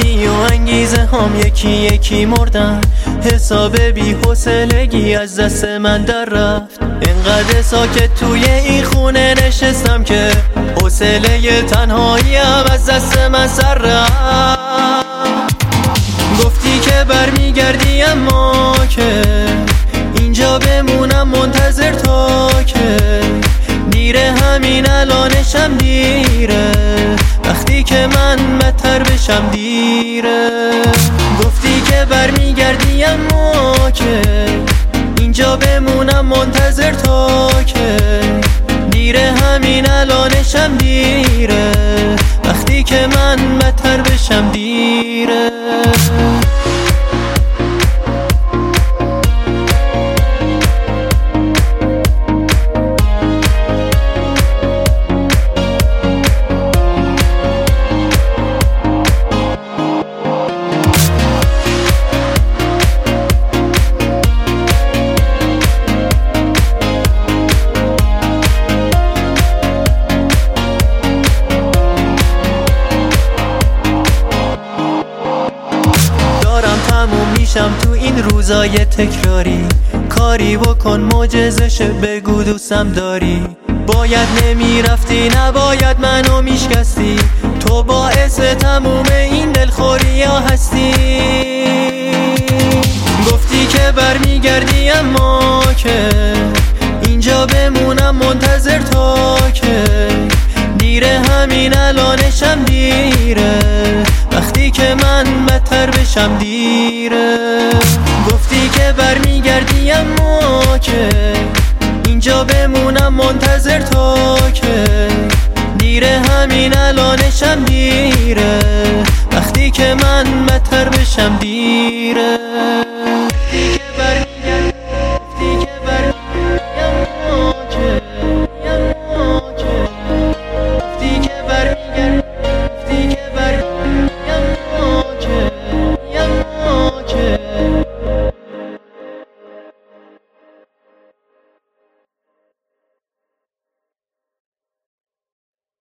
رفتی و انگیزه هم یکی یکی مردن. حساب بی حوصلگی از دست من در رفت. اینقدر ساکت توی این خونه نشستم که حوصله تنهاییم از دست من سر رفت. گفتی که برمیگردی اما که اینجا بمونم منتظر تا که دیره، همین الانشم دیره، وقتی که من بدتر بشم دیره. گفتی که برمیگردی اما که اینجا بمونم منتظر تا که دیره، همین الانشم دیره، وقتی که من بدتر بشم دیره. میشم تو این روزای تکراری، کاری بکن معجزه‌شه بگو دوستم داری. باید نمیرفتی، نباید منو میشکستی، تو باعث تموم این دلخوری ها هستی. گفتی که برمیگردی اما که اینجا بمونم منتظر تا که دیره، همین الانشم دیره، وقتی که من بدتر بشم دیره. گفتی که برمیگردی اما که اینجا بمونم منتظر تا که دیره، همین الانشم دیره، وقتی که من بدتر بشم دیره.